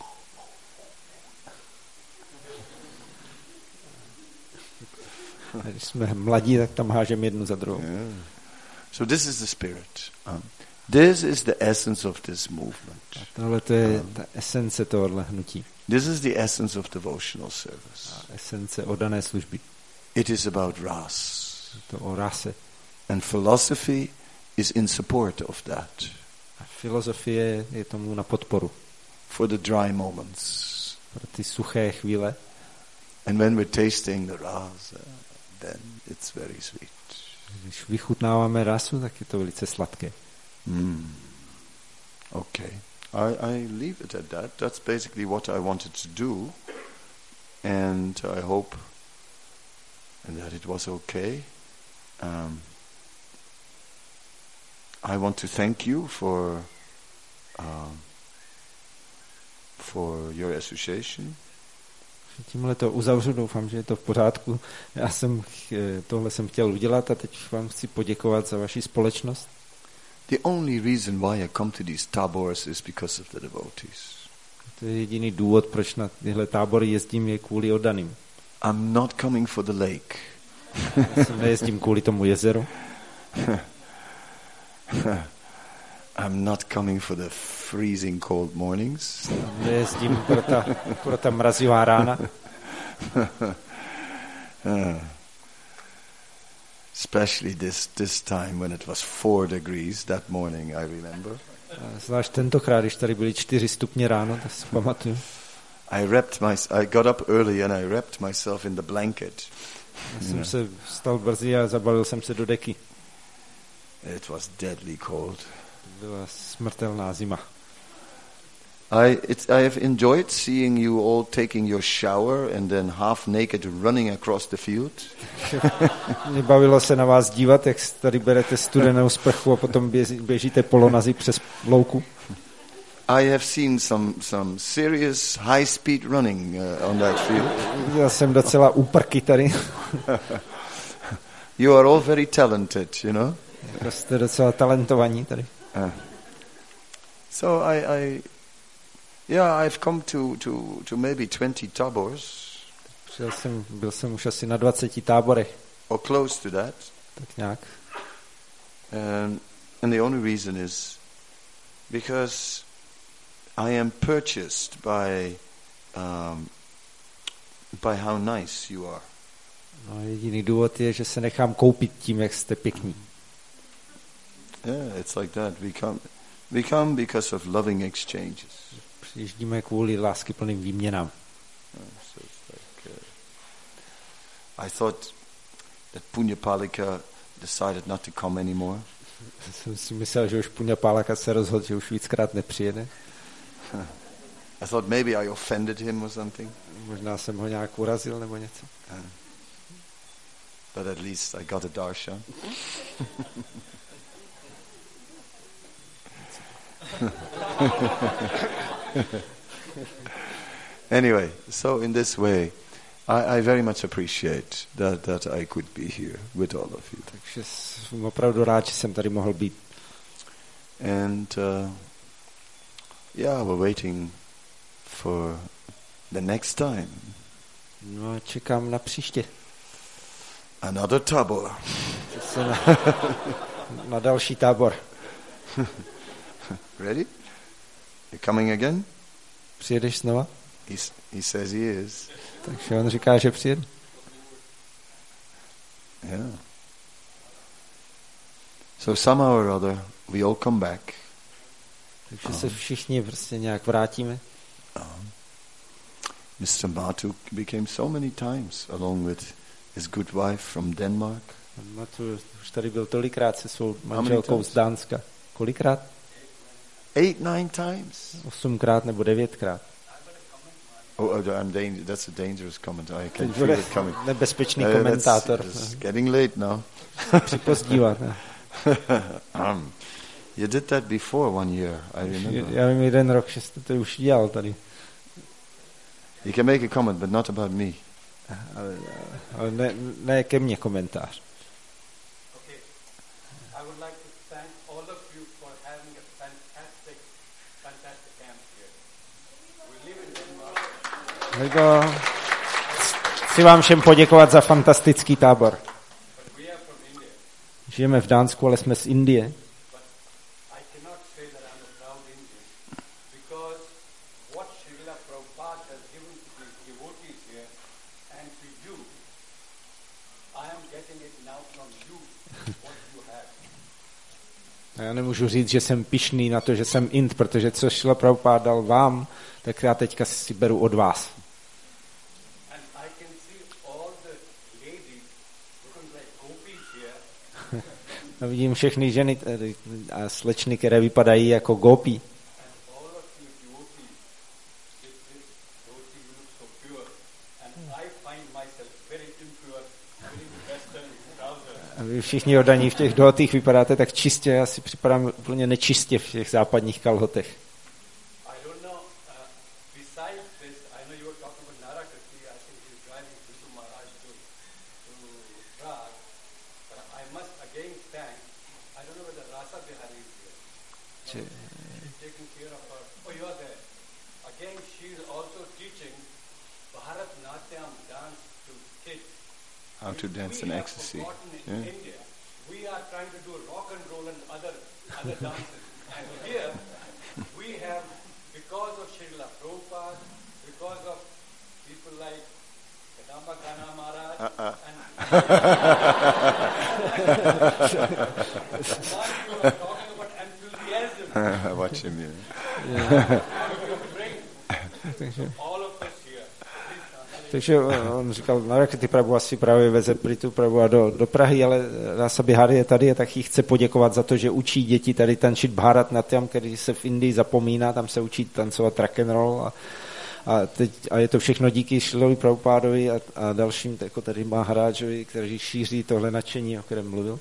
A když jsme mladí, tak tam hážeme jednu za druhou. Yeah. So this is the spirit. Um, this is the essence of this movement. A tohle to je ta esence tohohle hnutí. This is the essence of devotional service. A esence oddané služby. It is about ras. Je to o rase. And philosophy is in support of that. A filozofie je tomu na podporu. For the dry moments. Pro ty suché chvíle. And when we're tasting the ras, uh, then it's very sweet. Když vychutnáváme rasu, tak je to velice sladké. Mm. Okay. I, I leave it at that. That's basically what I wanted to do. And I hope and that it was okay. Um, I want to thank you for uh, for your association. Tímhle to uzavřu, doufám, že je to v pořádku. Já jsem tohle jsem chtěl udělat a teď vám chci poděkovat za vaši společnost. The only reason why I come to these tabors is because of the devotees. To je jediný důvod, proč na tyhle tábory jezdím, je kvůli oddaným. I'm not coming for the lake. Já jsem nejezdím kvůli tomu jezeru. I'm not coming for the freezing cold mornings. Nejezdím pro ta, pro ta mrazivá rána. uh, especially this, this time when it was four degrees that morning, I remember. Zvlášť tentokrát, když tady byly čtyři stupně ráno, tak si pamatuju. I wrapped my, I got up early and I wrapped myself in the blanket. Já jsem se vstal brzy a zabalil jsem se do deky. It was deadly cold. Byla smrtelná zima. I, it's, I have enjoyed seeing you all taking your shower and then half naked running across the field. Mě bavilo se na vás dívat, jak tady berete studenou sprchu a potom běžíte polonazi přes louku. I have seen some some serious high speed running uh, on that field. Já jsem docela úprky tady. You are all very talented, you know. Jste docela talentovaní tady. Uh. So I, I yeah, I've come to to to maybe twenty tabors. Byl jsem, byl jsem už asi na dvaceti táborech. Or close to that. Tak nějak. Um, and the only reason is because I am purchased by um, by how nice you are. No, jediný důvod je, že se nechám koupit tím, jak jste pěkní. Yeah, it's like that. We come, we come because of loving exchanges. Přijíždíme kvůli láskyplným výměnám. Yeah, so it's like, uh, I thought that Punyapalika decided not to come anymore. Jsem si myslel, že už Punyapalaka se rozhodl, že už víckrát nepřijede. I thought maybe I offended him or something. Možná jsem ho nějak urazil nebo něco. Uh, but at least I got a darshan. Anyway, so in this way, I, I very much appreciate that, that I could be here with all of you. Takže jsem opravdu rád, že jsem tady mohl být. And uh, yeah, we're waiting for the next time. No, čekám na příště. Another tabor. Na, na další tábor. Ready? You're coming again? Přijedeš znova? He's, he says he is. Takže on říká, že přijede. Yeah. So somehow or other, we all come back. Takže uh-huh. se všichni prostě nějak vrátíme. Uh-huh. mister Matu became so many times along with his good wife from Denmark. Matu už tady byl tolikrát se svou manželkou z Dánska. Kolikrát? Eight, nine times. Osmkrát nebo devětkrát. Oh, I'm dang- that's a dangerous comment. I can feel it coming. Nebezpečný uh, komentátor. It's getting late now. Připozdívat. um, you did that before one year, I remember. Já vím jeden rok, že jste to už dělal tady. You can make a comment, but not about me. Ale, ale ne, ne ke mně komentář. Okay. I would like to thank all of you for having a fantastic, fantastic camp here. We live in Denmark. Chci vám všem poděkovat za fantastický tábor. But we are from India. Žijeme v Dánsku, ale jsme z Indie. But I cannot say that I'm a proud Indian because what Srila Prabhupada has given to the devotees here and to you, I am getting it now from you, what you have. A já nemůžu říct, že jsem pyšný na to, že jsem Ind, protože co Srila Prabhupada dal vám, tak já teďka si beru od vás. And I can see all the ladies looking like gopis here. A vidím všechny ženy a slečny, které vypadají jako gopi. A vy všichni oddaní v těch dohotých vypadáte tak čistě, já si připadám úplně nečistě v těch západních kalhotech. How to dance in ecstasy. Yeah. We are trying to do rock and roll and other other dances. And here we have, because of Srila Prabhupada, because of people like Kadamba Kana Maharaj, Uh-uh. and what you are talking about enthusiasm. Watch him, yeah. Takže on říkal, Narakati Prabhu asi právě veze Pritu Prabhu a do, do Prahy, ale Rasa Bihari je tady a tak jí chce poděkovat za to, že učí děti tady tančit Bharatnatyam, který se v Indii zapomíná, tam se učí tancovat rock and roll a, a, teď, a je to všechno díky Šrilovi Prabhupádovi a, a dalším, jako tady Maharážovi, kteří šíří tohle nadšení, o kterém mluvil.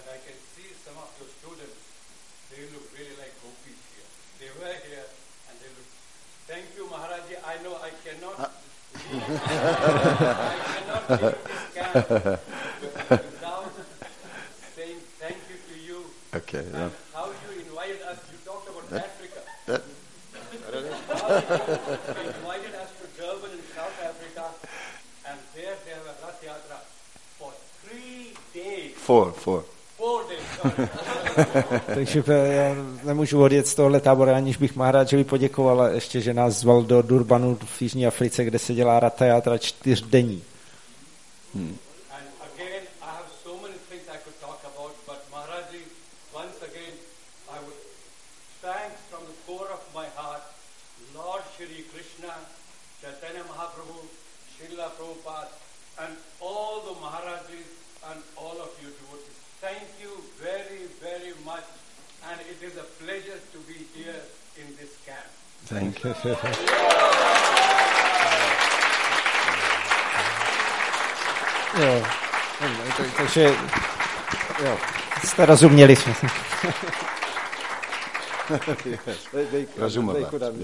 I cannot leave this camp without saying thank you to you. Okay. And Yeah. how you invited us. You talked about That- Africa. That, How you invited us to Durban in South Africa, and there they have a Rath Yatra for three days. four, four. Four days. Sorry. Takže já nemůžu odjet z tohohle tábora, aniž bych Maharážovi poděkoval, a ještě, že nás zval do Durbanu v Jižní Africe, kde se dělá Ratha Yatra čtyřdenní. Hmm. And again, I have so many things I could talk about, but Maharaji, once again, I would thank from the core of my heart, Lord Shri Krishna, Chaitanya Mahaprabhu, Srila Prabhupada, and all the Maharajis and all of you devotees. Thank you very, very much, and it is a pleasure to be here in this camp. Thank you. Jo, tak- takže jo, jste rozuměli. Rozumím.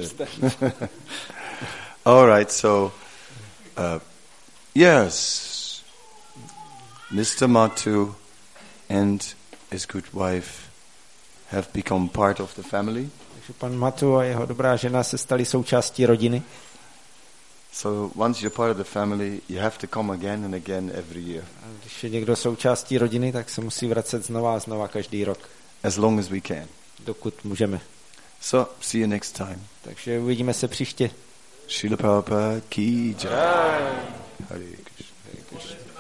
All right, so, uh, yes, Mister Matu and his good wife have become part of the family. Takže pan Matu a jeho dobrá žena se stali součástí rodiny. So once you're part of the family, you have to come again and again every year, A když je někdo součástí rodiny, tak se musí vracet znova a znova každý rok, as long as we can. dokud můžeme. So, see you next time. Takže uvidíme se příště. Srila Prabhupada ki jai. Hare Krishna.